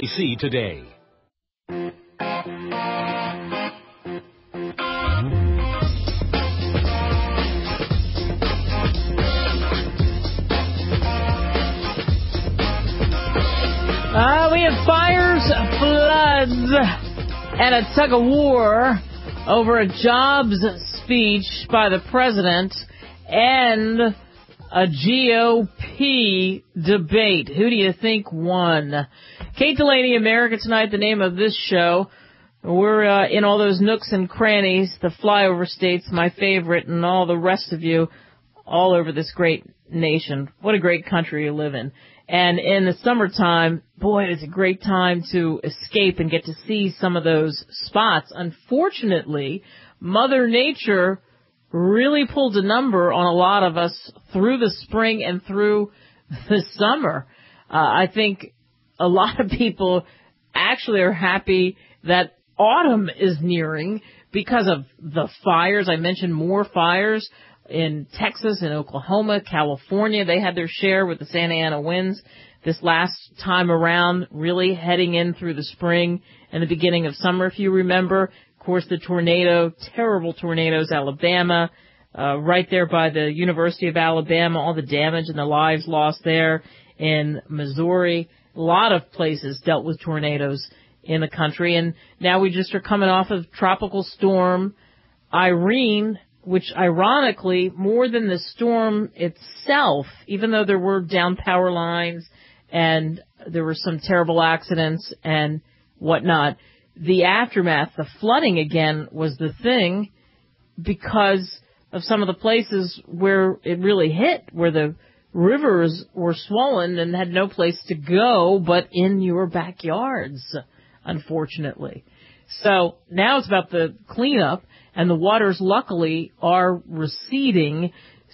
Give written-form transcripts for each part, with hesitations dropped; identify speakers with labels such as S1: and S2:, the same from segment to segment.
S1: See today.
S2: We have fires, floods, and a tug of war over a jobs speech by the president and a GOP debate. Who do you think won? Kate Delaney, America Tonight, the name of this show. We're in all those nooks and crannies, the flyover states, my favorite, and all the rest of you all over this great nation. What a great country you live in. And in the summertime, boy, it's a great time to escape and get to see some of those spots. Unfortunately, Mother Nature really pulled a number on a lot of us through the spring and through the summer. I think a lot of people actually are happy that autumn is nearing because of the fires. I mentioned more fires in Texas and Oklahoma, California. They had their share with the Santa Ana winds this last time around, really heading in through the spring and the beginning of summer, if you remember. Of course, the terrible tornadoes, Alabama, right there by the University of Alabama, all the damage and the lives lost there. In Missouri, a lot of places dealt with tornadoes in the country. And now we just are coming off of Tropical Storm Irene, which ironically, more than the storm itself, even though there were down power lines and there were some terrible accidents and whatnot, the aftermath, the flooding again, was the thing because of some of the places where it really hit, where the rivers were swollen and had no place to go but in your backyards, unfortunately. So now it's about the cleanup. And the waters, luckily, are receding.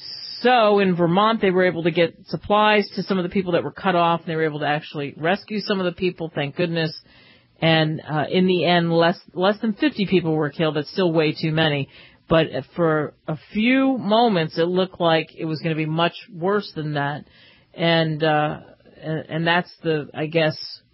S2: So in Vermont, they were able to get supplies to some of the people that were cut off. And they were able to actually rescue some of the people, thank goodness. And in the end, less than 50 people were killed. That's still way too many. But for a few moments, it looked like it was going to be much worse than that. And that's the, I guess,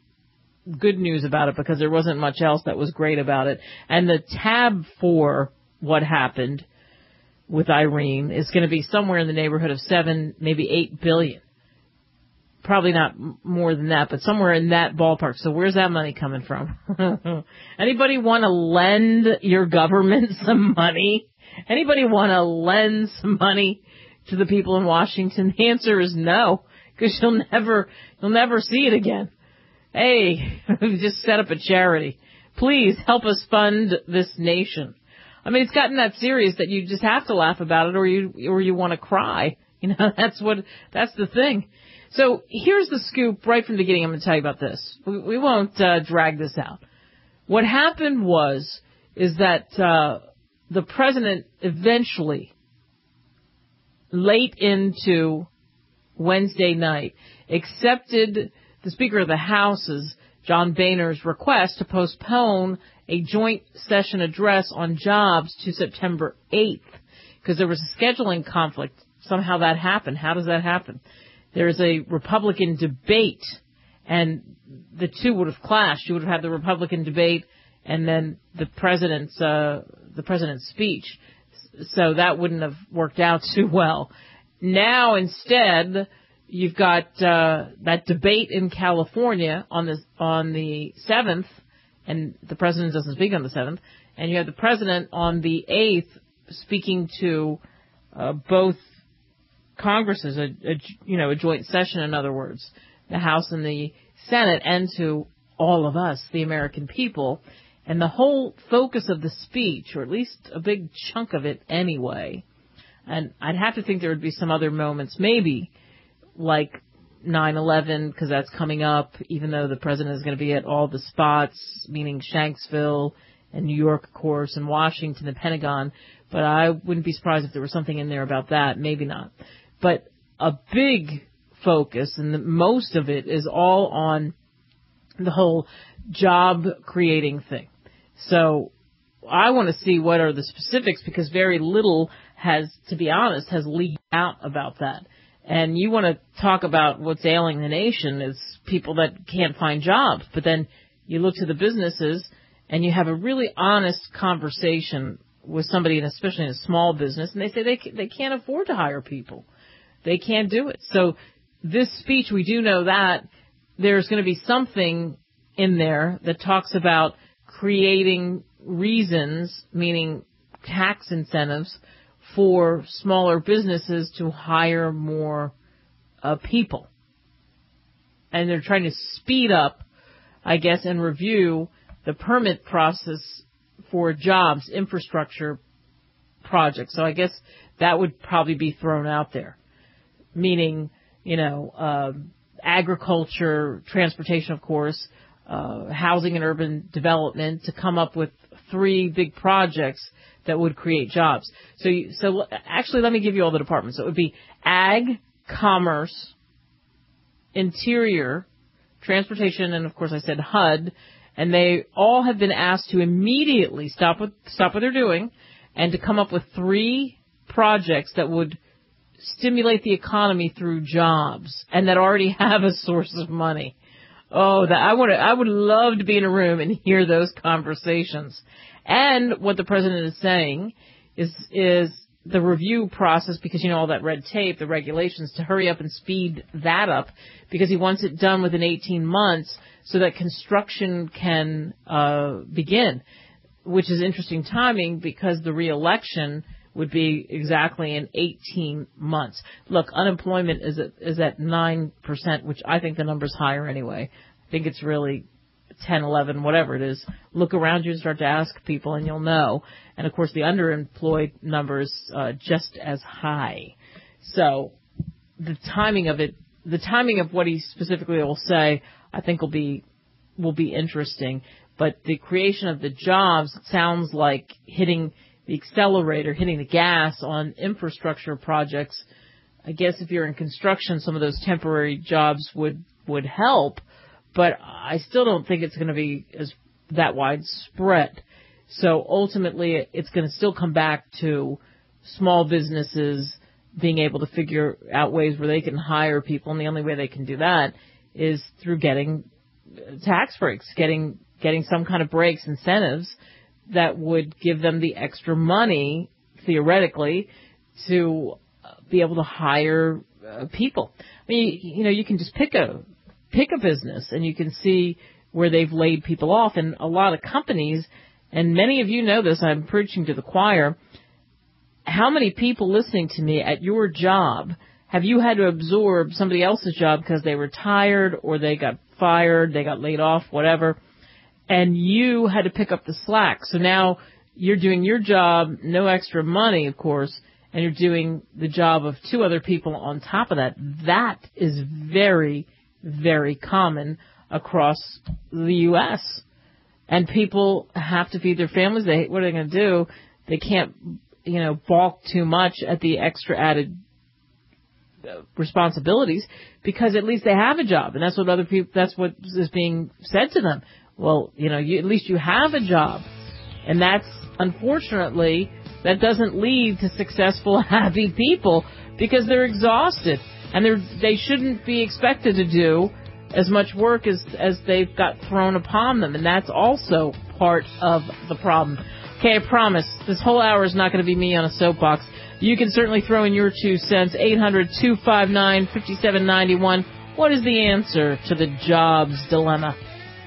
S2: good news about it, because there wasn't much else that was great about it. And the tab for what happened with Irene is going to be somewhere in the neighborhood of 7, maybe 8 billion. Probably not more than that, but somewhere in that ballpark. So where's that money coming from? Anybody want to lend your government some money? Anybody want to lend some money to the people in Washington? The answer is no, because you'll never see it again. Hey, just set up a charity. Please help us fund this nation. I mean, it's gotten that serious that you just have to laugh about it, or you want to cry. You know, that's the thing. So here's the scoop right from the beginning. I'm going to tell you about this. We won't drag this out. What happened is that the president eventually, late into Wednesday night, accepted the Speaker of the House's, John Boehner's, request to postpone a joint session address on jobs to September 8th because there was a scheduling conflict. Somehow that happened. How does that happen? There's a Republican debate, and the two would have clashed. You would have had the Republican debate and then the president's speech. So that wouldn't have worked out too well. Now instead, you've got that debate in California on the 7th, and the president doesn't speak on the 7th, and you have the president on the 8th speaking to both Congresses, a joint session, in other words, the House and the Senate, and to all of us, the American people. And the whole focus of the speech, or at least a big chunk of it anyway, and I'd have to think there would be some other moments, maybe like 9/11, because that's coming up, even though the president is going to be at all the spots, meaning Shanksville and New York, of course, and Washington, the Pentagon. But I wouldn't be surprised if there was something in there about that. Maybe not. But a big focus, and most of it, is all on the whole job-creating thing. So I want to see what are the specifics, because very little has, to be honest, has leaked out about that. And you want to talk about what's ailing the nation is people that can't find jobs. But then you look to the businesses and you have a really honest conversation with somebody, and especially in a small business, and they say they can't afford to hire people. They can't do it. So this speech, we do know that there's going to be something in there that talks about creating reasons, meaning tax incentives, for smaller businesses to hire more people. And they're trying to speed up, I guess, and review the permit process for jobs, infrastructure projects. So I guess that would probably be thrown out there, meaning, agriculture, transportation, of course, housing and urban development, to come up with 3 big projects that would create jobs. So actually, let me give you all the departments. So it would be ag, commerce, interior, transportation, and of course I said HUD, and they all have been asked to immediately stop what they're doing and to come up with 3 projects that would stimulate the economy through jobs and that already have a source of money. Oh, I would love to be in a room and hear those conversations. And what the president is saying is the review process, because all that red tape, the regulations, to hurry up and speed that up, because he wants it done within 18 months so that construction can begin, which is interesting timing because the re-election would be exactly in 18 months. Look, unemployment is at 9%, which I think the number's higher anyway. I think it's really 10, 11, whatever it is. Look around you and start to ask people and you'll know. And of course the underemployed number is just as high. So the timing of what he specifically will say, I think will be interesting. But the creation of the jobs sounds like hitting the accelerator, hitting the gas on infrastructure projects. I guess if you're in construction, some of those temporary jobs would help, but I still don't think it's going to be that widespread. So ultimately, it's going to still come back to small businesses being able to figure out ways where they can hire people, and the only way they can do that is through getting tax breaks, getting some kind of breaks, incentives that would give them the extra money, theoretically, to be able to hire people. I mean, you can just pick a business and you can see where they've laid people off. And a lot of companies, and many of you know this, I'm preaching to the choir, how many people listening to me at your job have you had to absorb somebody else's job because they were tired or they got fired, they got laid off, whatever, and you had to pick up the slack. So now you're doing your job, no extra money, of course, and you're doing the job of 2 other people on top of that. That is very, very common across the U.S. And people have to feed their families. What are they going to do? They can't, balk too much at the extra added responsibilities, because at least they have a job, and that's what is being said to them. Well, at least you have a job. And that's, unfortunately, that doesn't lead to successful, happy people, because they're exhausted and they shouldn't be expected to do as much work as they've got thrown upon them. And that's also part of the problem. Okay, I promise this whole hour is not going to be me on a soapbox. You can certainly throw in your 2 cents. 800-259-5791. What is the answer to the jobs dilemma?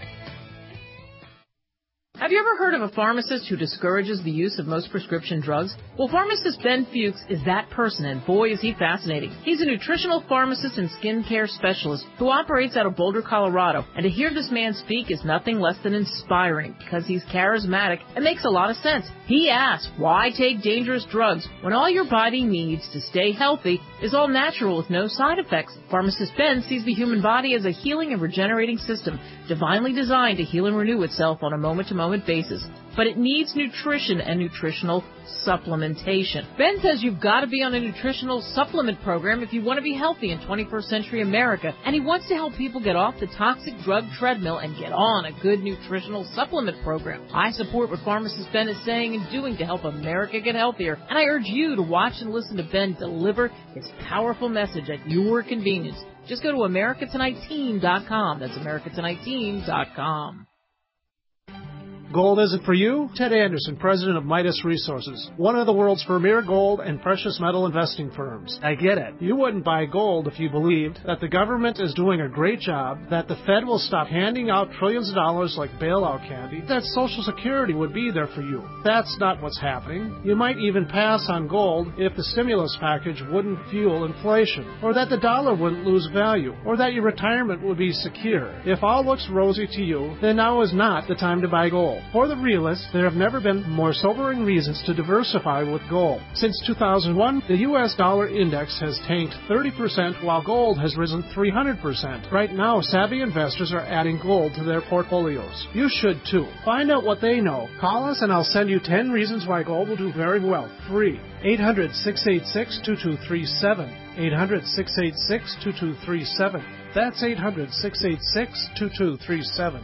S2: Have you ever heard of a pharmacist who discourages the use of most prescription drugs? Well, pharmacist Ben Fuchs is that person, and boy, is he fascinating. He's a nutritional pharmacist and skincare specialist who operates out of Boulder, Colorado. And to hear this man speak is nothing less than inspiring, because he's charismatic and makes a lot of sense. He asks, why take dangerous drugs when all your body needs to stay healthy is all natural with no side effects? Pharmacist Ben sees the human body as a healing and regenerating system, divinely designed to heal and renew itself on a moment-to-moment frequent basis, but it needs nutrition and nutritional supplementation. Ben says you've got to be on a nutritional supplement program if you want to be healthy in 21st century America, and he wants to help people get off the toxic drug treadmill and get on a good nutritional supplement program. I support what pharmacist Ben is saying and doing to help America get healthier, and I urge you to watch and listen to Ben deliver his powerful message at your convenience. Just go to AmericaTonightTeam.com. That's AmericaTonightTeam.com.
S1: Gold isn't for you? Ted Anderson, president of Midas Resources, one of the world's premier gold and precious metal investing firms. I get it. You wouldn't buy gold if you believed that the government is doing a great job, that the Fed will stop handing out trillions of dollars like bailout candy, that Social Security would be there for you. That's not what's happening. You might even pass on gold if the stimulus package wouldn't fuel inflation, or that the dollar wouldn't lose value, or that your retirement would be secure. If all looks rosy to you, then now is not the time to buy gold. For the realists, there have never been more sobering reasons to diversify with gold. Since 2001, the U.S. dollar index has tanked 30% while gold has risen 300%. Right now, savvy investors are adding gold to their portfolios. You should too. Find out what they know. Call us and I'll send you 10 reasons why gold will do very well. Free. 800-686-2237. 800-686-2237. That's 800-686-2237.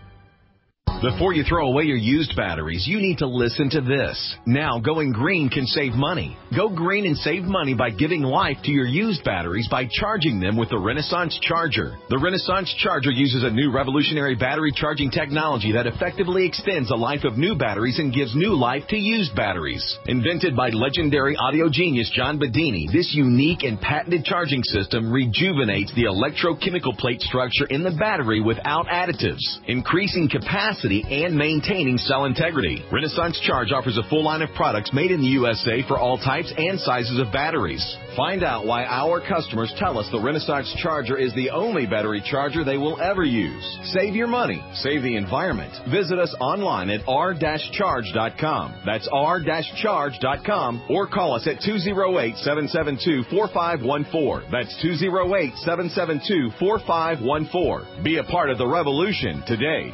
S3: Before you throw away your used batteries, you need to listen to this. Now, going green can save money. Go green and save money by giving life to your used batteries by charging them with the Renaissance Charger. The Renaissance Charger uses a new revolutionary battery charging technology that effectively extends the life of new batteries and gives new life to used batteries. Invented by legendary audio genius John Bedini, this unique and patented charging system rejuvenates the electrochemical plate structure in the battery without additives, increasing capacity and maintaining cell integrity. Renaissance Charge offers a full line of products made in the USA for all types and sizes of batteries. Find out why our customers tell us the Renaissance Charger is the only battery charger they will ever use. Save your money. Save the environment. Visit us online at r-charge.com. That's r-charge.com, or call us at 208-772-4514. That's 208-772-4514. Be a part of the revolution today.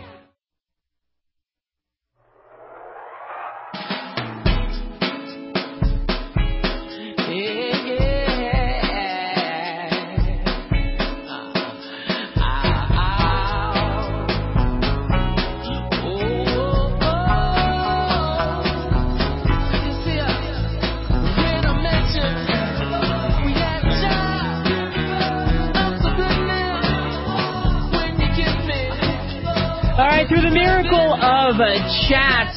S2: Through the miracle of chat,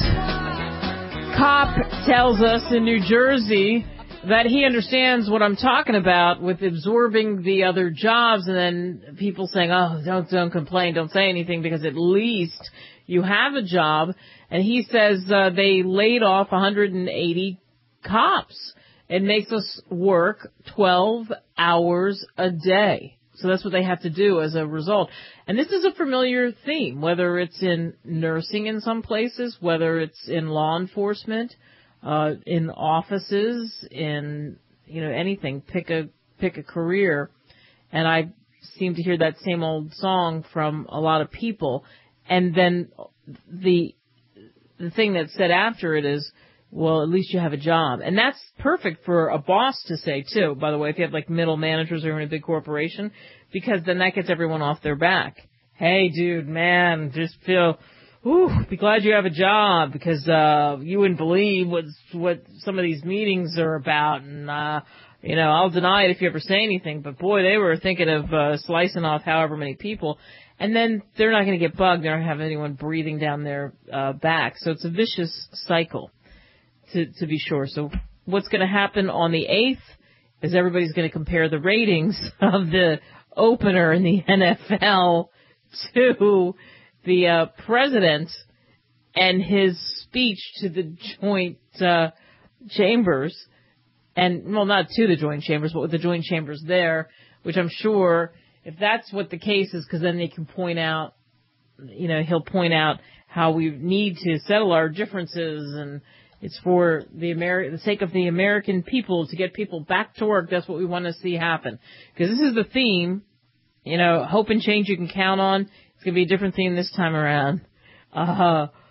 S2: Cop tells us in New Jersey that he understands what I'm talking about with absorbing the other jobs, and then people saying, oh, don't complain, don't say anything, because at least you have a job. And he says they laid off 180 cops. It makes us work 12 hours a day. So that's what they have to do as a result. And this is a familiar theme, whether it's in nursing in some places, whether it's in law enforcement, in offices, in, anything. Pick a career. And I seem to hear that same old song from a lot of people. And then the thing that's said after it is, well, at least you have a job. And that's perfect for a boss to say, too, by the way, if you have, like, middle managers or you're in a big corporation, because then that gets everyone off their back. Hey, dude, man, just be glad you have a job, because you wouldn't believe what some of these meetings are about. And, I'll deny it if you ever say anything. But, boy, they were thinking of slicing off however many people. And then they're not going to get bugged. They're not going to have anyone breathing down their back. So it's a vicious cycle. To be sure. So what's going to happen on the 8th is everybody's going to compare the ratings of the opener in the NFL to the president and his speech to the joint chambers. And, well, not to the joint chambers, but with the joint chambers there, which I'm sure, if that's what the case is, because then they can point out, he'll point out how we need to settle our differences, and it's for the sake of the American people, to get people back to work. That's what we want to see happen. Because this is the theme, hope and change you can count on. It's going to be a different theme this time around.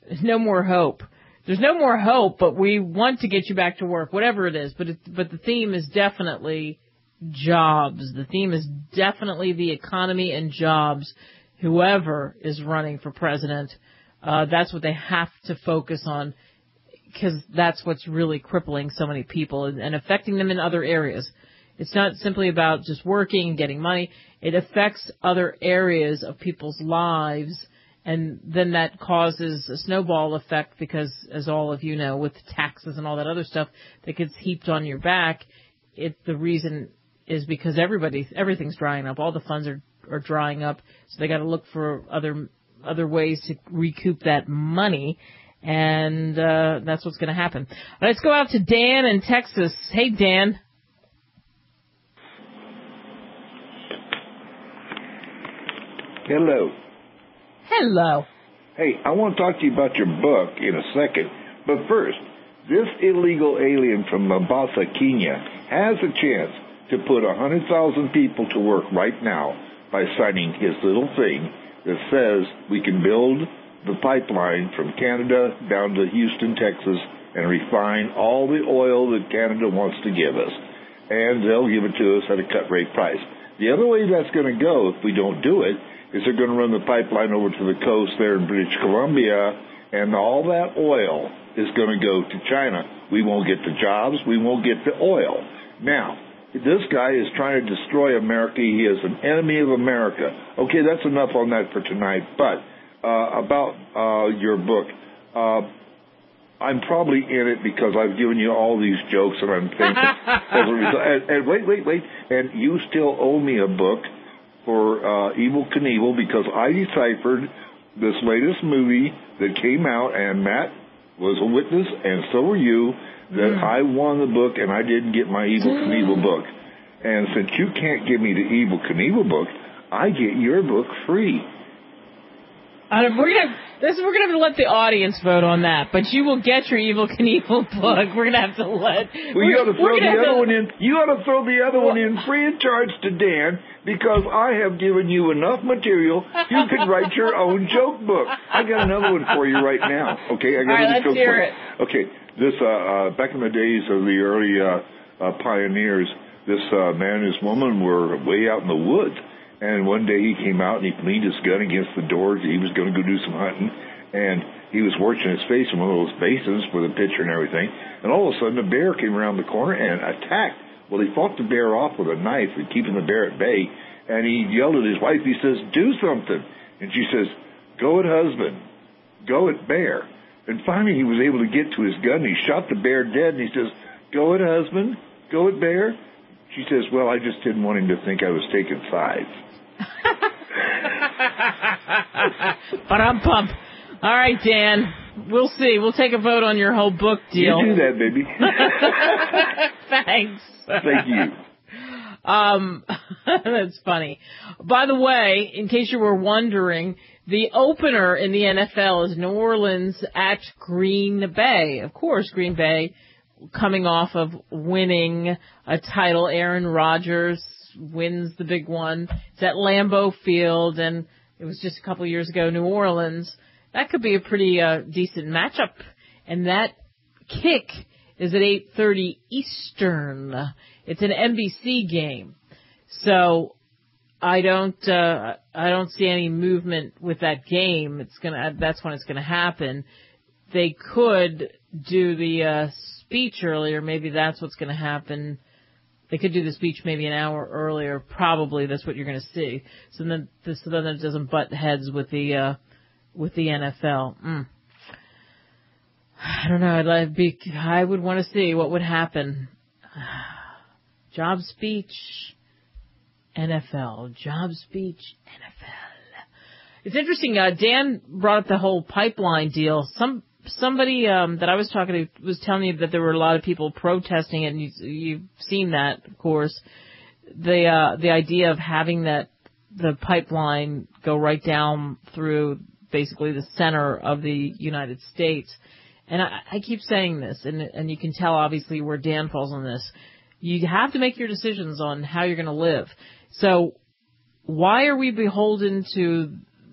S2: no more hope. There's no more hope, but we want to get you back to work, whatever it is. But the theme is definitely jobs. The theme is definitely the economy and jobs. Whoever is running for president, that's what they have to focus on, because that's what's really crippling so many people and affecting them in other areas. It's not simply about just working and getting money. It affects other areas of people's lives, and then that causes a snowball effect because, as all of you know, with taxes and all that other stuff that gets heaped on your back, the reason is because everything's drying up. All the funds are drying up, so they got to look for other ways to recoup that money, and that's what's going to happen. Let's go out to Dan in Texas. Hey, Dan.
S4: Hello.
S2: Hello.
S4: Hey, I want to talk to you about your book in a second. But first, this illegal alien from Mombasa, Kenya, has a chance to put 100,000 people to work right now by signing his little thing that says we can build the pipeline from Canada down to Houston, Texas, and refine all the oil that Canada wants to give us. And they'll give it to us at a cut rate price. The other way that's going to go, if we don't do it, is they're going to run the pipeline over to the coast there in British Columbia, and all that oil is going to go to China. We won't get the jobs. We won't get the oil. Now, this guy is trying to destroy America. He is an enemy of America. Okay, that's enough on that for tonight. But about your book, I'm probably in it because I've given you all these jokes, and I'm thinking, and wait, and you still owe me a book for Evel Knievel, because I deciphered this latest movie that came out, and Matt was a witness, and so were you, that I won the book and I didn't get my Evel Knievel book. And since you can't give me the Evel Knievel book, I get your book free.
S2: We're gonna have to let the audience vote on that, but you will get your Evel Knievel book. We're gonna have to let.
S4: Well, you ought to throw the other one in. You ought to throw the other one in free of charge to Dan, because I have given you enough material. You could write your own joke book. I got another one for you right now. Okay, I got another joke for you. Okay, this back in the days of the early pioneers, this man and his woman were way out in the woods. And one day he came out and he leaned his gun against the door. He was going to go do some hunting. And he was washing his face in one of those basins with a pitcher and everything. And all of a sudden a bear came around the corner and attacked. Well, he fought the bear off with a knife and keeping the bear at bay. And he yelled at his wife. He says, "Do something." And she says, "Go it, husband. Go it, bear." And finally he was able to get to his gun. He shot the bear dead. And he says, "Go it, husband. Go it, bear." She says, "Well, I just didn't want him to think I was taking sides."
S2: Ba-dum-pump. All right, Dan. We'll see. We'll take a vote on your whole book deal.
S4: You do that, baby.
S2: Thanks.
S4: Thank you.
S2: That's funny. By the way, in case you were wondering, the opener in the NFL is New Orleans at Green Bay. Of course, Green Bay coming off of winning a title. Aaron Rodgers wins the big one. It's at Lambeau Field, and it was just a couple of years ago, New Orleans. That could be a pretty decent matchup. And that kick is at 8:30 Eastern. It's an NBC game. So I don't see any movement with that game. That's when it's gonna happen. They could do the speech earlier. Maybe that's what's going to happen. They could do the speech maybe an hour earlier. Probably that's what you're going to see. So then it doesn't butt heads with the NFL. I don't know. I would want to see what would happen. Job speech, NFL. Job speech, NFL. It's interesting. Dan brought up the whole pipeline deal. Somebody that I was talking to was telling me that there were a lot of people protesting it, and you've seen that, of course. The idea of having the pipeline go right down through basically the center of the United States. And I keep saying this, and you can tell obviously where Dan falls on this. You have to make your decisions on how you're going to live. So why are we beholden to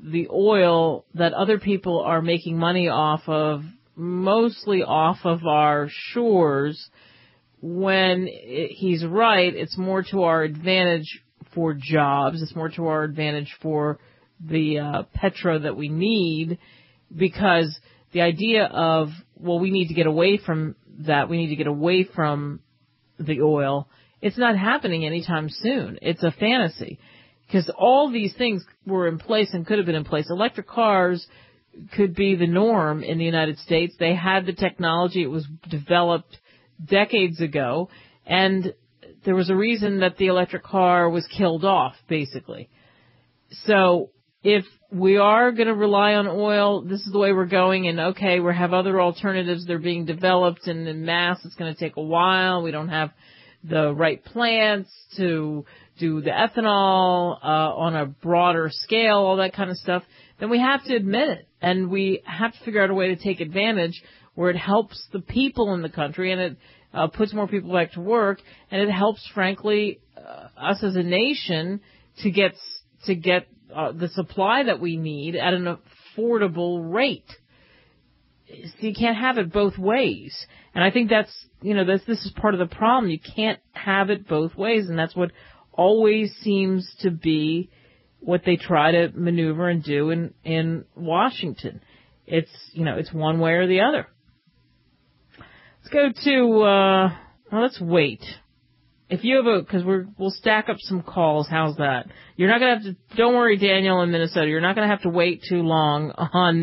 S2: the oil that other people are making money off of, mostly off of our shores, when he's right, it's more to our advantage for jobs. It's more to our advantage for the petro that we need, because the idea of, well, we need to get away from that, we need to get away from the oil, it's not happening anytime soon. It's a fantasy, because all these things were in place and could have been in place. Electric cars could be the norm in the United States. They had the technology. It was developed decades ago, and there was a reason that the electric car was killed off, basically. So if we are going to rely on oil, this is the way we're going, and okay, we have other alternatives. They're being developed, and in mass, it's going to take a while. We don't have the right plants to do the ethanol on a broader scale, all that kind of stuff. Then we have to admit it, and we have to figure out a way to take advantage where it helps the people in the country, and it puts more people back to work, and it helps, frankly, us as a nation to get the supply that we need at an affordable rate. So you can't have it both ways. And I think that's, this is part of the problem. You can't have it both ways, and that's what always seems to be what they try to maneuver and do in Washington. It's, it's one way or the other. Let's go to, let's wait. If you have because we'll stack up some calls. How's that? You're not going to have to, don't worry, Daniel in Minnesota, you're not going to have to wait too long on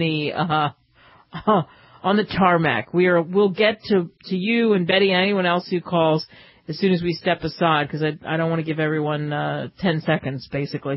S2: the tarmac. We'll get to you and Betty and anyone else who calls as soon as we step aside, because I don't want to give everyone 10 seconds, basically.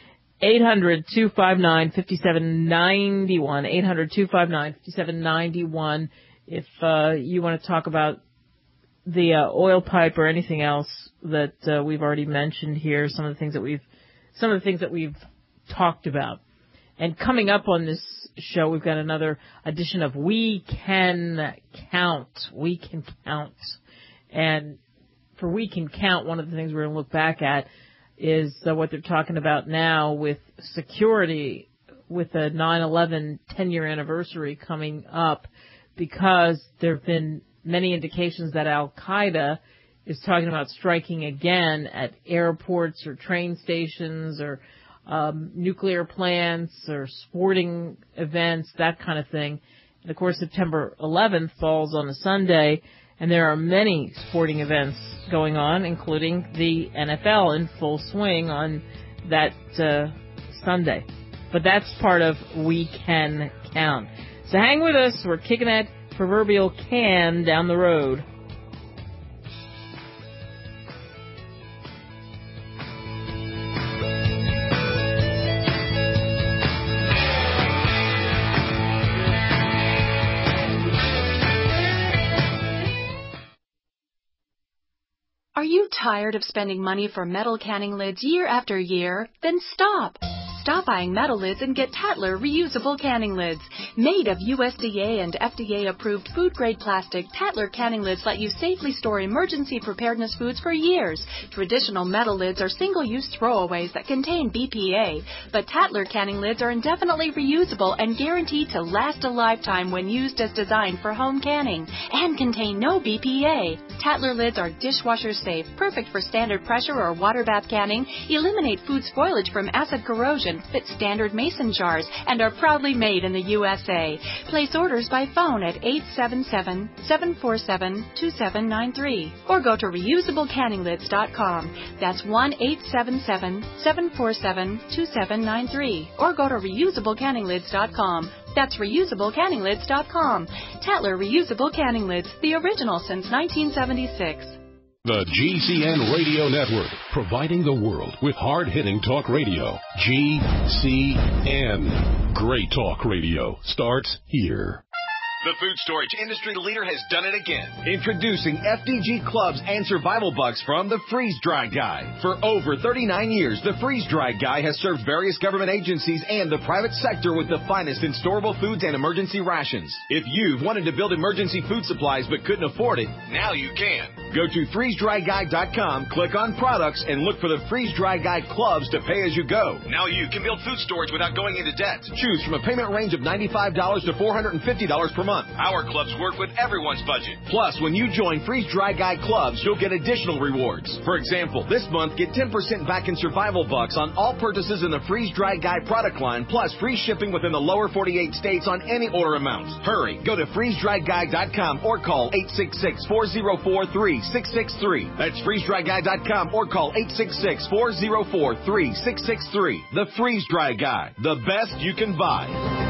S2: 800-259-5791, 800-259-5791, if you want to talk about the oil pipe or anything else that we've already mentioned here, some of the things that we've talked about. And coming up on this show, we've got another edition of We Can Count. We Can Count. And for We Can Count, one of the things we're going to look back at is what they're talking about now with security, with the 9/11 10-year anniversary coming up, because there have been many indications that Al-Qaeda is talking about striking again at airports or train stations or nuclear plants or sporting events, that kind of thing. And, of course, September 11th falls on a Sunday, and there are many sporting events going on, including the NFL in full swing on that Sunday. But that's part of We Can Count. So hang with us. We're kicking that proverbial can down the road.
S5: Are you tired of spending money for metal canning lids year after year? Then stop! Stop buying metal lids and get Tatler reusable canning lids. Made of USDA and FDA-approved food-grade plastic, Tatler canning lids let you safely store emergency preparedness foods for years. Traditional metal lids are single-use throwaways that contain BPA, but Tatler canning lids are indefinitely reusable and guaranteed to last a lifetime when used as designed for home canning, and contain no BPA. Tatler lids are dishwasher safe, perfect for standard pressure or water bath canning, eliminate food spoilage from acid corrosion, fit standard mason jars, and are proudly made in the USA. Place orders by phone at 877-747-2793 or go to reusablecanninglids.com. That's 1-877-747-2793 or go to reusablecanninglids.com. That's reusablecanninglids.com. Tatler Reusable Canning Lids, the original since 1976.
S6: The GCN Radio Network, providing the world with hard-hitting talk radio. GCN. Great talk radio starts here.
S3: The food storage industry leader has done it again. Introducing FDG Clubs and Survival Bucks from the Freeze Dry Guy. For over 39 years, the Freeze Dry Guy has served various government agencies and the private sector with the finest in storable foods and emergency rations. If you've wanted to build emergency food supplies but couldn't afford it, now you can. Go to freezedryguy.com, click on products, and look for the Freeze Dry Guy clubs to pay as you go. Now you can build food storage without going into debt. Choose from a payment range of $95 to $450 per month. Our clubs work with everyone's budget. Plus, when you join Freeze Dry Guy clubs, you'll get additional rewards. For example, this month, get 10% back in survival bucks on all purchases in the Freeze Dry Guy product line, plus free shipping within the lower 48 states on any order amount. Hurry, go to freezedryguy.com or call 866-404-3663. That's freezedryguy.com or call 866-404-3663. The Freeze Dry Guy, the best you can buy.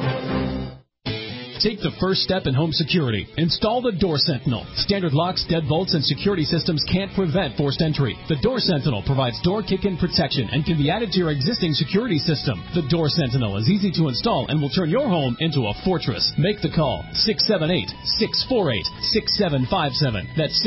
S7: Take the first step in home security. Install the Door Sentinel. Standard locks, deadbolts, and security systems can't prevent forced entry. The Door Sentinel provides door kick-in protection and can be added to your existing security system. The Door Sentinel is easy to install and will turn your home into a fortress. Make the call. 678-648-6757. That's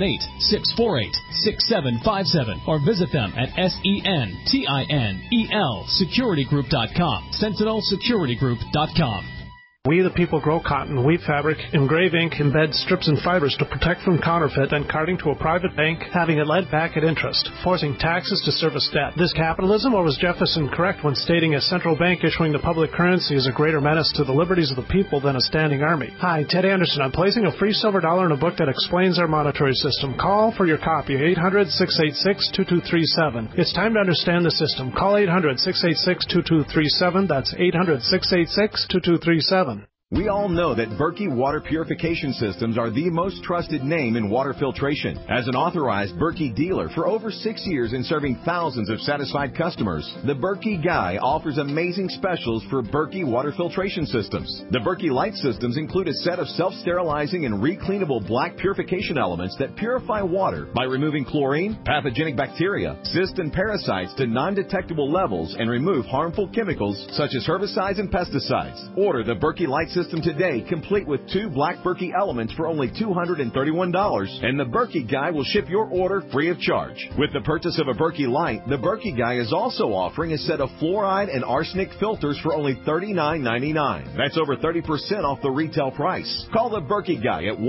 S7: 678-648-6757. Or visit them at SENTINEL securitygroup.com. SentinelSecurityGroup.com.
S1: We the people grow cotton, weave fabric, engrave ink, embed strips and fibers to protect from counterfeit and carting to a private bank, having it led back at interest, forcing taxes to service debt. This capitalism, or was Jefferson correct when stating a central bank issuing the public currency is a greater menace to the liberties of the people than a standing army? Hi, Ted Anderson. I'm placing a free silver dollar in a book that explains our monetary system. Call for your copy, 800-686-2237. It's time to understand the system. Call 800-686-2237. That's 800-686-2237.
S3: We all know that Berkey Water Purification Systems are the most trusted name in water filtration. As an authorized Berkey dealer for over 6 years and serving thousands of satisfied customers, the Berkey Guy offers amazing specials for Berkey Water Filtration Systems. The Berkey Light Systems include a set of self-sterilizing and recleanable black purification elements that purify water by removing chlorine, pathogenic bacteria, cysts, and parasites to non-detectable levels and remove harmful chemicals such as herbicides and pesticides. Order the Berkey Light System today, complete with 2 black Berkey elements for only $231, and the Berkey Guy will ship your order free of charge. With the purchase of a Berkey Light, the Berkey Guy is also offering a set of fluoride and arsenic filters for only $39.99. That's over 30% off the retail price. Call the Berkey Guy at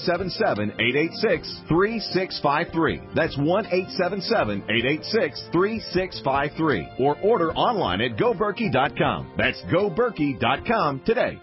S3: 1-877-886-3653. That's 1-877-886-3653. Or order online at GoBerkey.com. That's GoBerkey.com today.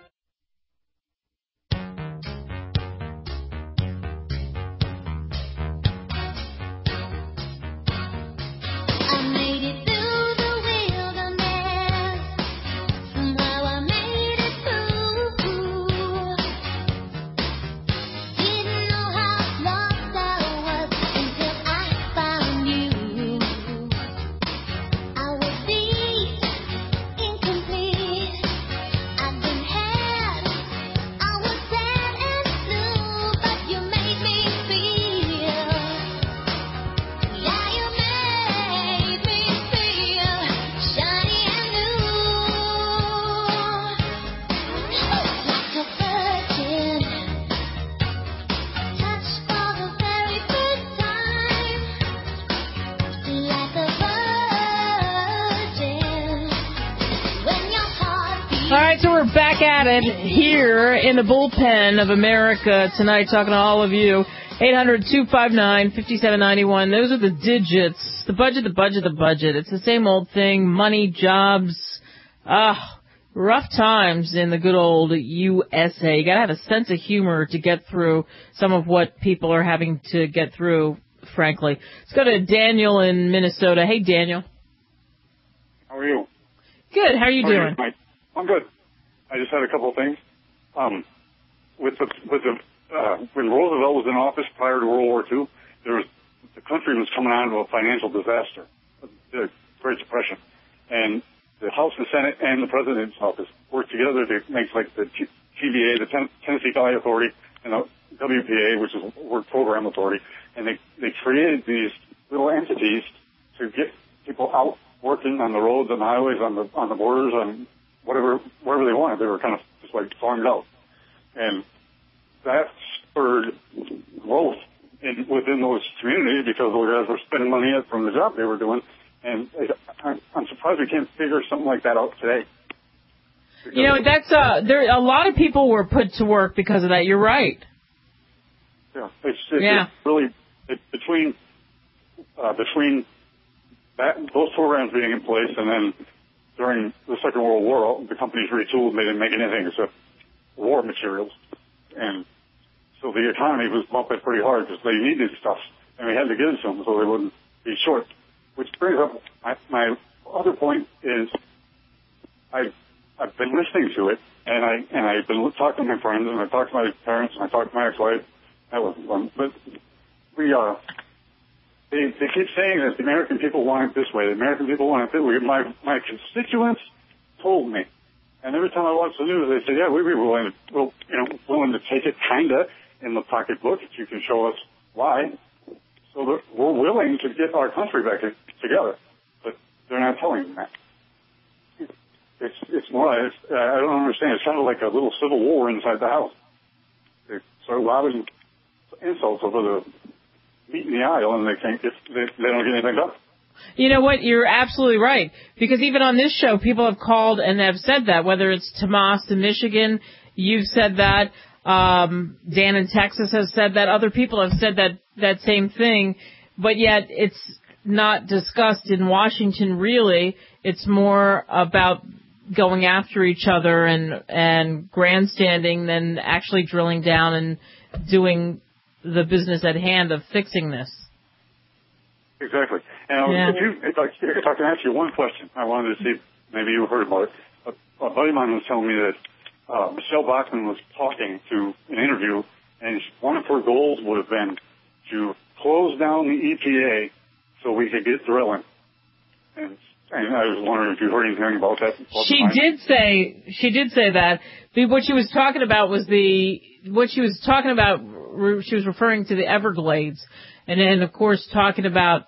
S2: Back at it here in the bullpen of America tonight, talking to all of you. 800-259-5791. Those are the digits. The budget, the budget, the budget. It's the same old thing. Money, jobs. Rough times in the good old USA. You gotta have a sense of humor to get through some of what people are having to get through, frankly. Let's go to Daniel in Minnesota. Hey, Daniel.
S8: How are you?
S2: Good. How are you doing?
S8: I'm good. I just had a couple of things. When Roosevelt was in office prior to World War II, the country was coming out of a financial disaster, the Great Depression, and the House and Senate and the President's office worked together to make like the TVA, the Tennessee Valley Authority, and the WPA, which is Work Program Authority, and they created these little entities to get people out working on the roads, on the highways, on the borders, on wherever they wanted. They were kind of just like farmed out. And that spurred growth within those communities because those guys were spending money from the job they were doing. And I'm surprised we can't figure something like that out today.
S2: You know, that's a lot of people were put to work because of that. You're right.
S8: It's really between those programs being in place, and then during the Second World War, the companies retooled. They didn't make anything except war materials, and so the economy was bumping pretty hard because they needed stuff, and we had to give it to them so they wouldn't be short. Which brings up my other point is I've been listening to it, and I've been talking to my friends, and I talked to my parents, and I talked to my ex-wife. That was fun, but they keep saying that the American people want it this way. The American people want it this way. My constituents told me, and every time I watch the news, they say, "Yeah, we'd be willing to take it kinda in the pocketbook if you can show us why." So that we're willing to get our country back together, but they're not telling them that. It's more. I don't understand. It's kind of like a little civil war inside the house. They start lobbing insults over the meat in the aisle, and they don't get anything done.
S2: You know what? You're absolutely right. Because even on this show, people have called and have said that, whether it's Tomas in Michigan, you've said that, Dan in Texas has said that, other people have said that same thing, but yet it's not discussed in Washington really. It's more about going after each other and grandstanding than actually drilling down and doing the business at hand of fixing this.
S8: Exactly. And if I can ask you one question, I wanted to see if maybe you heard about it. A buddy of mine was telling me that Michelle Bachmann was talking to an interview, and one of her goals would have been to close down the EPA so we could get drilling. And I was wondering if you heard anything about that. She did say that. What she was talking about was she was referring to the Everglades, and then of course talking about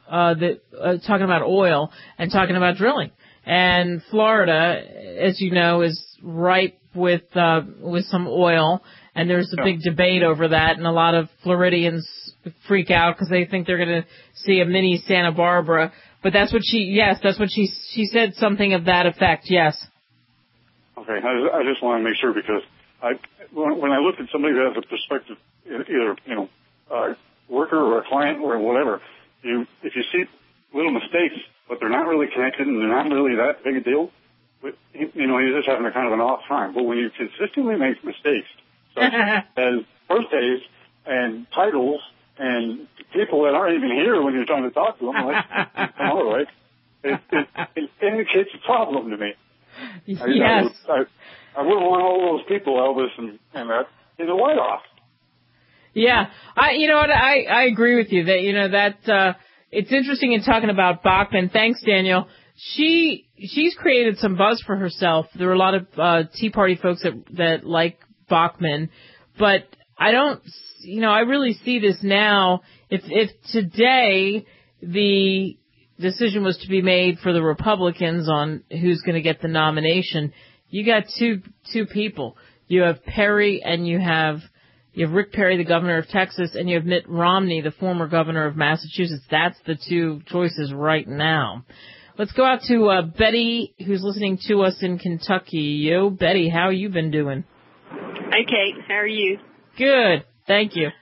S8: oil and talking about drilling. And Florida, as you know, is ripe with some oil, and there's a big debate over that, and a lot of Floridians freak out because they think they're going to see a mini Santa Barbara. But that's what she said, something of that effect. Yes. Okay, I just want to make sure, because when I look at somebody who has a perspective, either a worker or a client or whatever, if you see little mistakes, but they're not really connected and they're not really that big a deal, you're just having a kind of an off time. But when you consistently make mistakes, such as birthdays and titles and people that aren't even here when you're trying to talk to them, like, all right, it indicates a problem to me.
S2: Yes.
S8: I wouldn't want all those people, Elvis and that, in the White House.
S2: Yeah. I agree with you that, it's interesting in talking about Bachmann. Thanks, Daniel. She's created some buzz for herself. There are a lot of Tea Party folks that like Bachmann, but I really see this now. If today the decision was to be made for the Republicans on who's going to get the nomination, you got two people. You have Perry and you have Rick Perry, the governor of Texas, and you have Mitt Romney, the former governor of Massachusetts. That's the two choices right now. Let's go out to Betty, who's listening to us in Kentucky. Betty, how you been doing?
S9: Hey, Kate. How are you?
S2: Good. Thank you.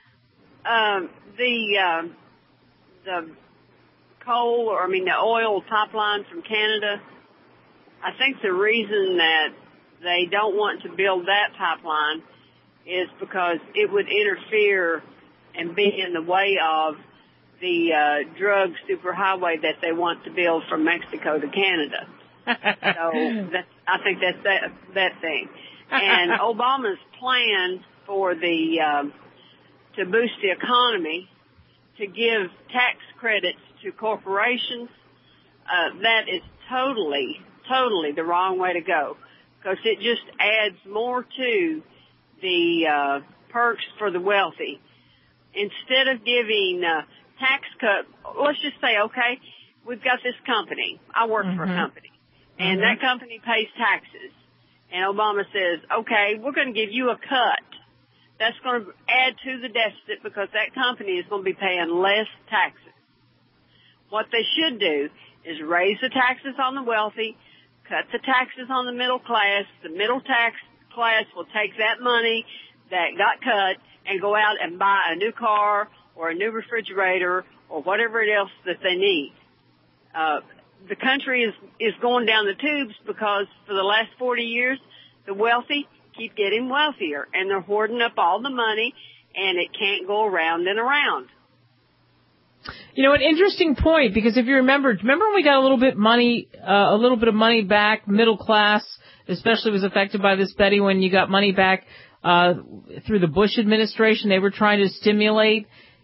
S9: The the oil pipeline from Canada, I think the reason that they don't want to build that pipeline is because it would interfere and be in the way of the drug superhighway that they want to build from Mexico to Canada. So I think that's that thing. And Obama's plan for to boost the economy, to give tax credits to corporations, that is totally the wrong way to go, because it just adds more to the perks for the wealthy. Instead of giving tax cut, let's just say, okay, we've got this company. I work for a company, and that company pays taxes. And Obama says, okay, we're going to give you a cut. That's going to add to the deficit because that company is going to be paying less taxes. What they should do is raise the taxes on the wealthy, cut the taxes on the middle class. The middle tax class will take that money that got cut and go out and buy a new car or a new refrigerator or whatever else that they need. The country is going down the tubes because for the last 40 years, the wealthy keep getting wealthier, and they're hoarding up all the money, and it can't go around and around.
S2: You know, an interesting point, because if you remember when we got a little bit of money back, middle class especially was affected by this, Betty, when you got money back through the Bush administration. They were trying to stimulate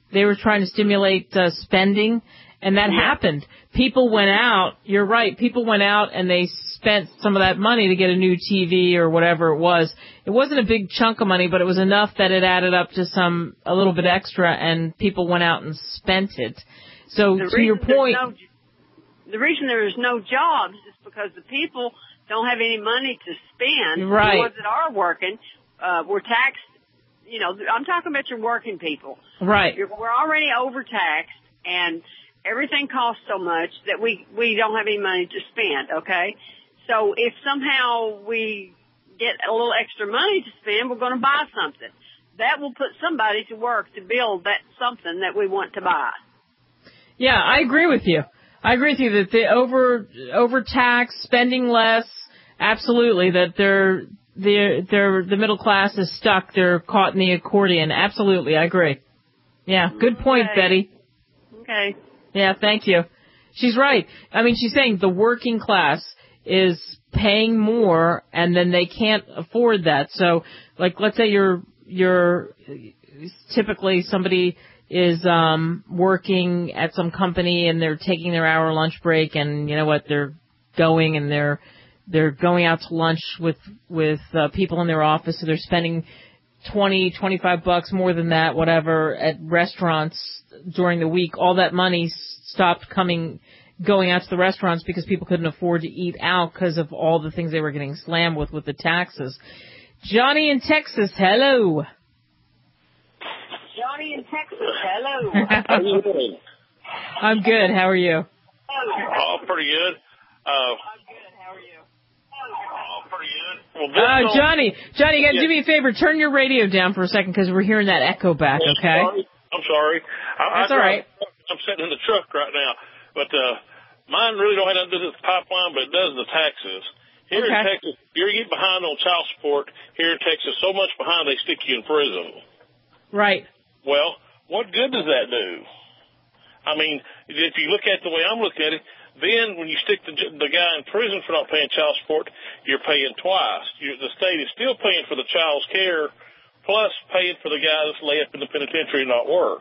S2: spending, and that happened. People went out, you're right, people went out and they spent some of that money to get a new TV or whatever it was. It wasn't a big chunk of money, but it was enough that it added up to a little bit extra, and people went out and spent it. So to your point,
S9: the reason there is no jobs is because the people don't have any money to spend.
S2: Right.
S9: The ones that are working, we're taxed. You know, I'm talking about your working people.
S2: Right.
S9: We're already overtaxed, and everything costs so much that we don't have any money to spend, okay? So if somehow we get a little extra money to spend, we're going to buy something. That will put somebody to work to build that something that we want to buy.
S2: Yeah, I agree with you. That the overtax, spending less, absolutely, that the middle class is stuck. They're caught in the accordion. Absolutely, I agree. Yeah, good point, Betty.
S9: Okay.
S2: Yeah, thank you. She's right. I mean, she's saying the working class is paying more, and then they can't afford that. So, like, let's say you're typically somebody is working at some company and they're taking their hour lunch break, and you know what, they're going out to lunch with people in their office, so they're spending $20-25 more than that, whatever, at restaurants during the week. All that money stopped going out to the restaurants because people couldn't afford to eat out because of all the things they were getting slammed with the taxes. Johnny in Texas, hello.
S9: Johnny in Texas, hello.
S10: How you doing?
S2: I'm good. How are you?
S10: Oh, pretty good.
S9: I'm good. How are you?
S10: Oh, pretty good. Well,
S2: Johnny, you got to do me a favor. Turn your radio down for a second because we're hearing that echo back, okay?
S10: I'm sorry.
S2: That's all right.
S10: I'm sitting in the truck right now. But mine really don't have nothing to do with the pipeline, but it does the taxes. Here in Texas, you get behind on child support. Here in Texas, so much behind they stick you in prison.
S2: Right.
S10: Well, what good does that do? I mean, if you look at it the way I'm looking at it, then when you stick the guy in prison for not paying child support, you're paying twice. The state is still paying for the child's care, plus paying for the guy that's laid up in the penitentiary and not work.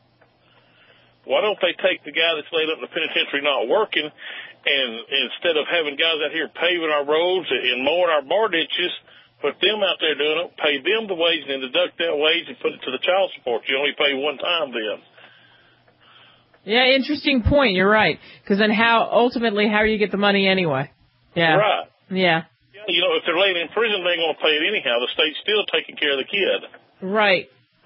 S10: Why don't they take the guy that's laid up in the penitentiary not working, and instead of having guys out here paving our roads and mowing our bar ditches, put them out there doing it, pay them the wage, and then deduct that wage and put it to the child support. You only pay one time then.
S2: Yeah, interesting point. You're right. Because then ultimately, how do you get the money anyway? Yeah.
S10: Right.
S2: Yeah.
S10: You know, if they're laying in prison, they ain't going to pay it anyhow. The state's still taking care of the kid.
S2: Right.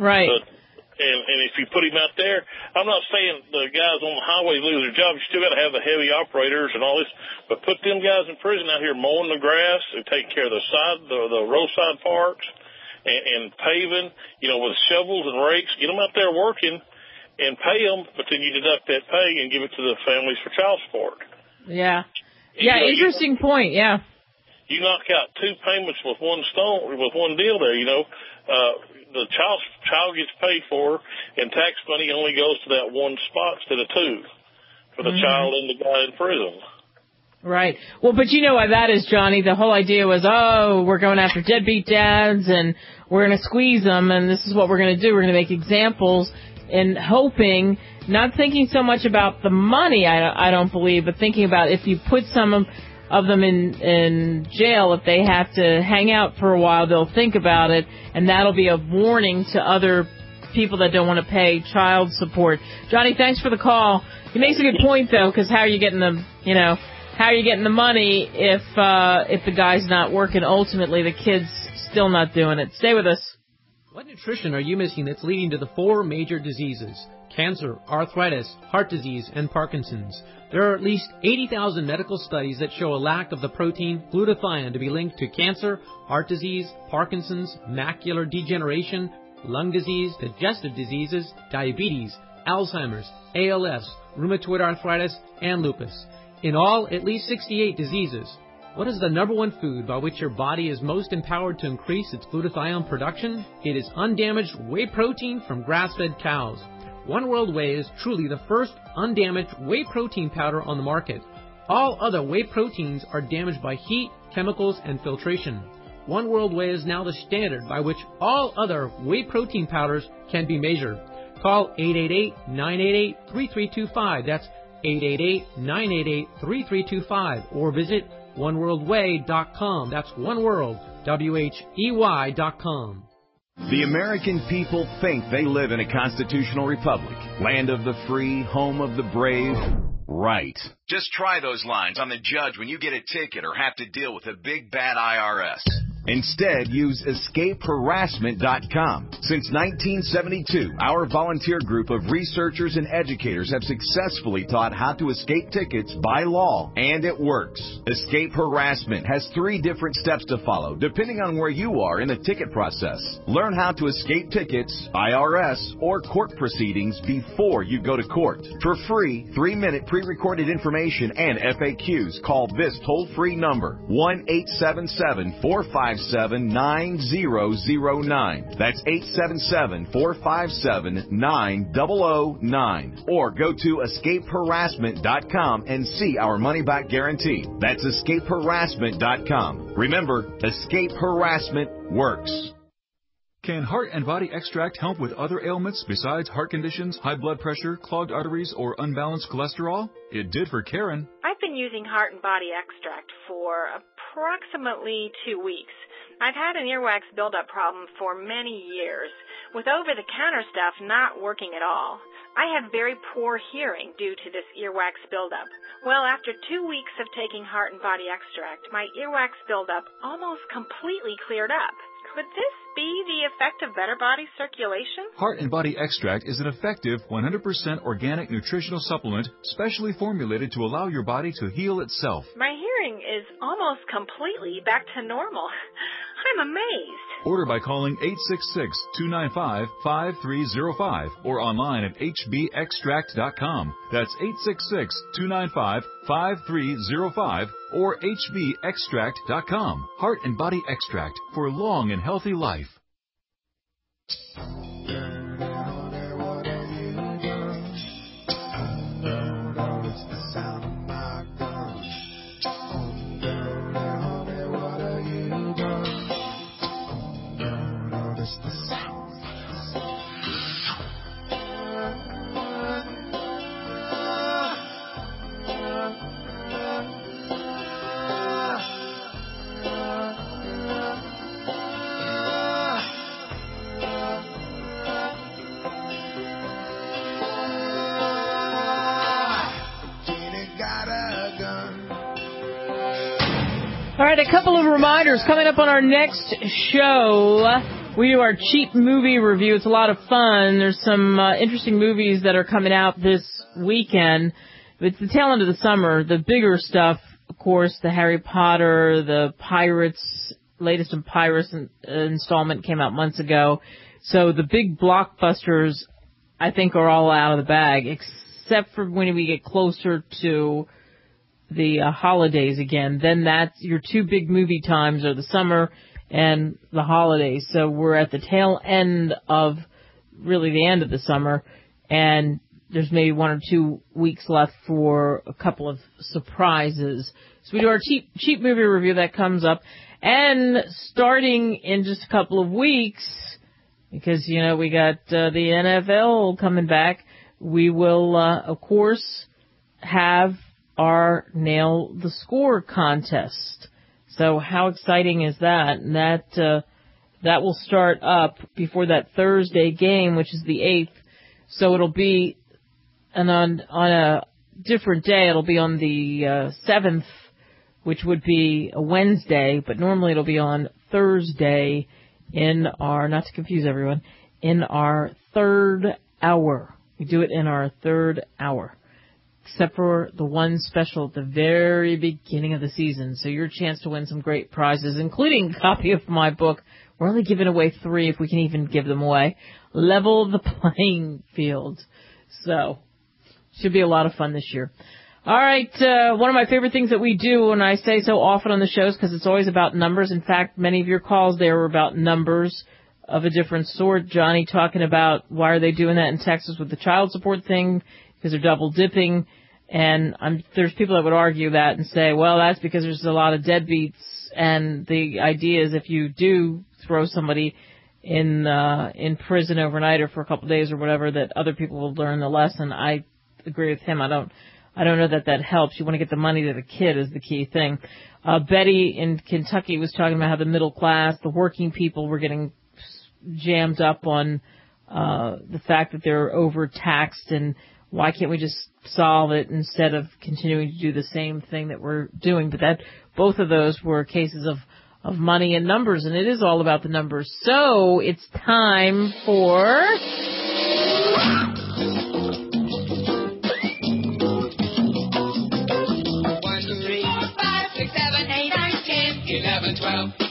S10: And if you put him out there, I'm not saying the guys on the highway lose their job. You still got to have the heavy operators and all this, but put them guys in prison out here mowing the grass and taking care of the roadside parks and paving, you know, with shovels and rakes. Get them out there working and pay them, but then you deduct that pay and give it to the families for child support.
S2: Yeah. Interesting point. Yeah.
S10: You knock out two payments with one deal there, you know. The child gets paid for, and tax money only goes to that one spot instead of two for the child and the guy in prison.
S2: Right. Well, but you know what that is, Johnny. The whole idea was, we're going after deadbeat dads, and we're going to squeeze them, and this is what we're going to do. We're going to make examples, and hoping, not thinking so much about the money, I don't believe, but thinking about if you put some of them in jail, if they have to hang out for a while, they'll think about it, and that'll be a warning to other people that don't want to pay child support. Johnny, thanks for the call. He makes a good point, though, because how are you getting the money if the guy's not working? Ultimately, the kid's still not doing it. Stay with us.
S11: What nutrition are you missing that's leading to the 4 major diseases? cancer, arthritis, heart disease, and Parkinson's. There are at least 80,000 medical studies that show a lack of the protein glutathione to be linked to cancer, heart disease, Parkinson's, macular degeneration, lung disease, digestive diseases, diabetes, Alzheimer's, ALS, rheumatoid arthritis, and lupus. In all, at least 68 diseases. What is the number one food by which your body is most empowered to increase its glutathione production? It is undamaged whey protein from grass-fed cows. One World Whey is truly the first undamaged whey protein powder on the market. All other whey proteins are damaged by heat, chemicals, and filtration. One World Whey is now the standard by which all other whey protein powders can be measured. Call 888-988-3325. That's 888-988-3325. Or visit oneworldwhey.com. That's oneworld, WHEY.com.
S3: The American people think they live in a constitutional republic, land of the free, home of the brave. Right. Just try those lines on the judge when you get a ticket or have to deal with a big bad IRS. Instead, use escapeharassment.com. Since 1972, our volunteer group of researchers and educators have successfully taught how to escape tickets by law, and it works. Escape Harassment has 3 different steps to follow, depending on where you are in the ticket process. Learn how to escape tickets, IRS, or court proceedings before you go to court. For free, 3-minute pre-recorded information and FAQs, call this toll-free number, 1-877-457-9009. That's 877-457-9009. Or go to escapeharassment.com and see our money-back guarantee. That's escapeharassment.com. Remember, Escape Harassment works.
S12: Can Heart and Body Extract help with other ailments besides heart conditions, high blood pressure, clogged arteries, or unbalanced cholesterol? It did for Karen.
S13: I've been using Heart and Body Extract for approximately 2 weeks. I've had an earwax buildup problem for many years, with over-the-counter stuff not working at all. I have very poor hearing due to this earwax buildup. Well, after 2 weeks of taking Heart and Body Extract, my earwax buildup almost completely cleared up. Could this be the effect of better body circulation?
S12: Heart and Body Extract is an effective 100% organic nutritional supplement specially formulated to allow your body to heal itself.
S13: My hearing is almost completely back to normal. I'm amazed.
S12: Order by calling 866-295-5305 or online at hbextract.com. That's 866-295-5305 or hbextract.com. Heart and Body Extract for long and healthy life.
S2: All right, a couple of reminders coming up on our next show. We do our cheap movie review. It's a lot of fun. There's some interesting movies that are coming out this weekend. It's the tail end of the summer. The bigger stuff, of course, the Harry Potter, the Pirates, latest in Pirates installment came out months ago. So the big blockbusters, I think, are all out of the bag, except for when we get closer to the holidays again. Then that's your 2 big movie times are the summer and the holidays. So we're at the tail end of really the end of the summer, and there's maybe 1 or 2 weeks left for a couple of surprises. So we do our cheap movie review that comes up, and starting in just a couple of weeks, because we got the NFL coming back, we will of course have our Nail the Score contest. So how exciting is that? And that will start up before that Thursday game, which is the 8th. So it'll be on a different day. It'll be on the 7th, which would be a Wednesday, but normally it'll be on Thursday in our, not to confuse everyone, in our third hour. We do it in our third hour, except for the one special at the very beginning of the season. So your chance to win some great prizes, including a copy of my book. We're only giving away 3 if we can even give them away. Level the Playing Field. So, should be a lot of fun this year. All right, one of my favorite things that we do, and I say so often on the shows because it's always about numbers. In fact, many of your calls there were about numbers of a different sort. Johnny talking about why are they doing that in Texas with the child support thing, because they're double dipping. And there's people that would argue that and say, well, that's because there's a lot of deadbeats. And the idea is if you do throw somebody in prison overnight or for a couple of days or whatever, that other people will learn the lesson. I agree with him. I don't know that helps. You want to get the money to the kid is the key thing. Betty in Kentucky was talking about how the middle class, the working people were getting jammed up on the fact that they're overtaxed and why can't we just solve it instead of continuing to do the same thing that we're doing. But both of those were cases of money and numbers, and it is all about the numbers. So it's time for...
S14: 11, 12. 1, 2,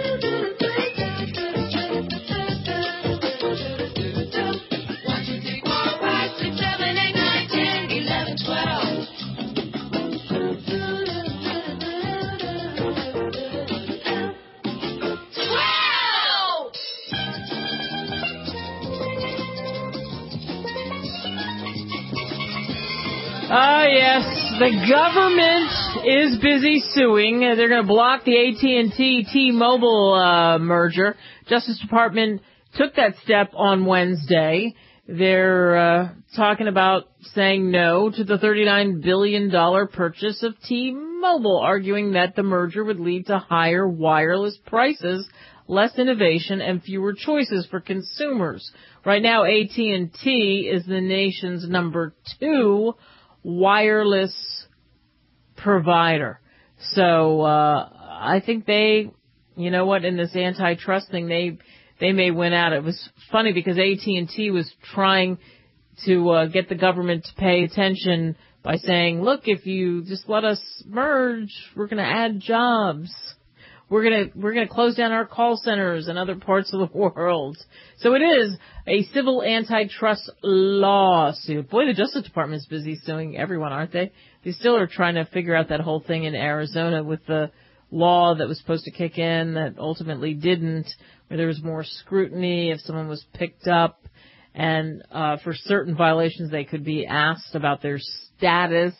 S14: 3, 4, 5, 6, 7, 8, 9, 10, 11, 12. 12!
S2: Ah, yes. The government is busy suing. They're going to block the AT&T T-Mobile merger. Justice Department took that step on Wednesday. They're talking about saying no to the $39 billion purchase of T-Mobile, arguing that the merger would lead to higher wireless prices, less innovation, and fewer choices for consumers. Right now, AT&T is the nation's number 2 wireless provider. So I think they, you know what, in this antitrust thing, they may win out. It was funny because AT&T was trying to get the government to pay attention by saying, look, if you just let us merge, we're going to add jobs. We're going to close down our call centers in other parts of the world. So it is a civil antitrust lawsuit. Boy, the Justice Department is busy suing everyone, aren't they? They still are trying to figure out that whole thing in Arizona with the law that was supposed to kick in that ultimately didn't, where there was more scrutiny if someone was picked up. And for certain violations, they could be asked about their status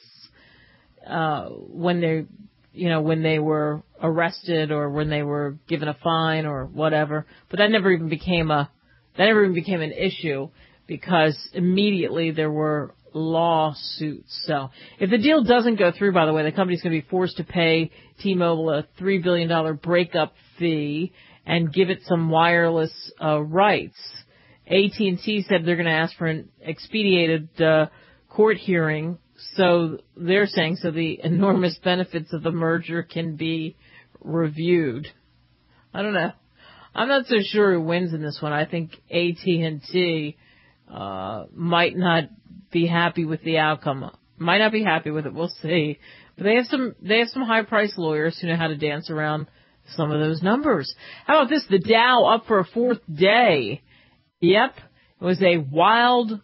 S2: when they were arrested or when they were given a fine or whatever. But that never even became an issue because immediately there were lawsuits. So if the deal doesn't go through, by the way, the company's going to be forced to pay T-Mobile a $3 billion breakup fee and give it some wireless rights. AT&T said they're going to ask for an expedited court hearing. So they're saying so the enormous benefits of the merger can be reviewed. I don't know. I'm not so sure who wins in this one. I think AT&T might not be happy with the outcome. Might not be happy with it. We'll see. But they have some high-priced lawyers who know how to dance around some of those numbers. How about this? The Dow up for a 4th day. Yep. It was a wild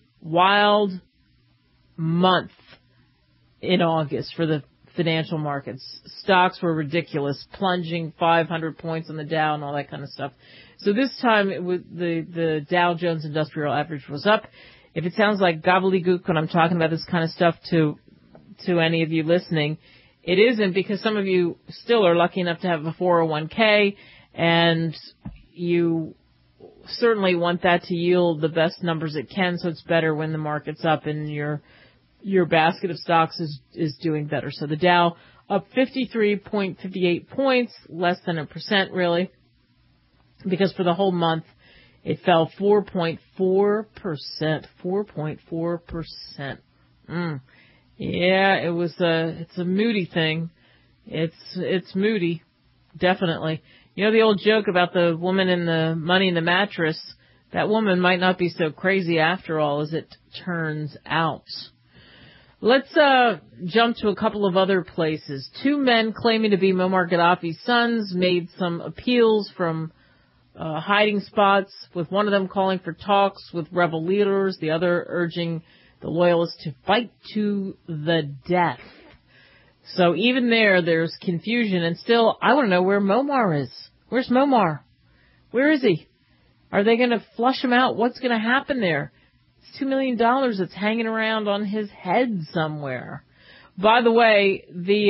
S2: month in August for the financial markets. Stocks were ridiculous, plunging 500 points on the Dow and all that kind of stuff. So this time it was the Dow Jones Industrial Average was up. If it sounds like gobbledygook when I'm talking about this kind of stuff to any of you listening, it isn't, because some of you still are lucky enough to have a 401k and you certainly want that to yield the best numbers it can, so it's better when the market's up and your basket of stocks is doing better. So the Dow up 53.58 points, less than 1% really, because for the whole month it fell 4.4%. 4.4%. Yeah, it's a moody thing. It's moody, definitely. You know the old joke about the woman and the money in the mattress that woman might not be so crazy after all, as it turns out. Let's jump to a couple of other places. 2 men claiming to be Muammar Gaddafi's sons made some appeals from hiding spots, with one of them calling for talks with rebel leaders, the other urging the loyalists to fight to the death. So even there's confusion, and still, I want to know where Muammar is. Where's Muammar? Where is he? Are they going to flush him out? What's going to happen there? It's $2 million that's hanging around on his head somewhere. By the way,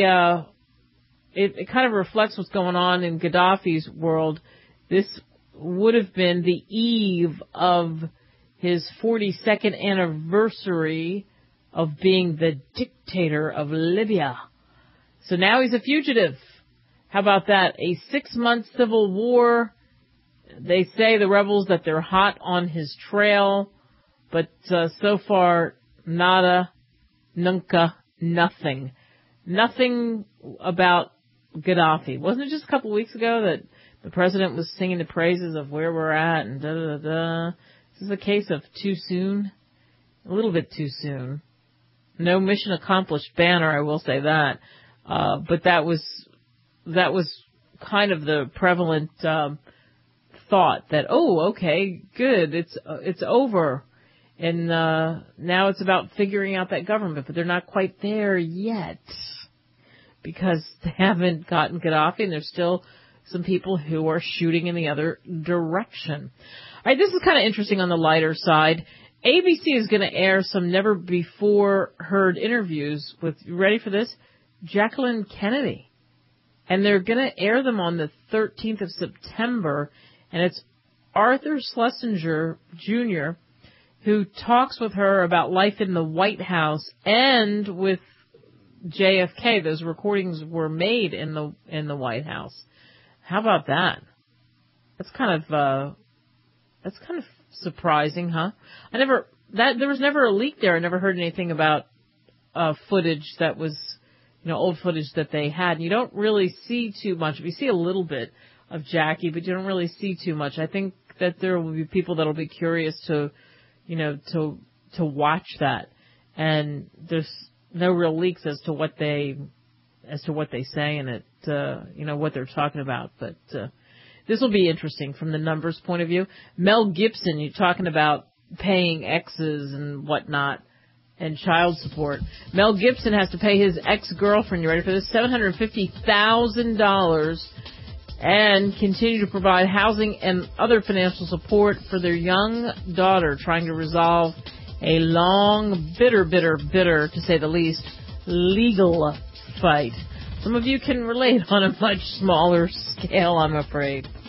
S2: it kind of reflects what's going on in Gaddafi's world. This would have been the eve of his 42nd anniversary of being the dictator of Libya. So now he's a fugitive. How about that? A 6-month civil war. They say, the rebels, that they're hot on his trail, but so far, nada, nunca, nothing. Nothing about Gaddafi. Wasn't it just a couple of weeks ago that the president was singing the praises of where we're at and da-da-da-da? This is a case of too soon. A little bit too soon. No mission accomplished banner, I will say that. But that was kind of the prevalent thought that, oh, okay, good, it's over, and now it's about figuring out that government, but they're not quite there yet because they haven't gotten Gaddafi, and there's still some people who are shooting in the other direction. All right, this is kind of interesting on the lighter side. ABC is going to air some never-before-heard interviews with, you ready for this, Jacqueline Kennedy. And they're going to air them on the 13th of September, and it's Arthur Schlesinger, Jr., who talks with her about life in the White House and with JFK. Those recordings were made in the White House. How about that? That's kind of surprising, huh? There was never a leak there. I never heard anything about footage that was, old footage that they had. And you don't really see too much. You see a little bit of Jackie, but you don't really see too much. I think that there will be people that will be curious to watch that. And there's no real leaks as to what they say in it, what they're talking about. But this will be interesting from the numbers point of view. Mel Gibson, you're talking about paying exes and whatnot and child support. Mel Gibson has to pay his ex-girlfriend, you ready for this, $750,000 and continue to provide housing and other financial support for their young daughter, trying to resolve a long, bitter, to say the least, legal fight. Some of you can relate on a much smaller scale, I'm afraid.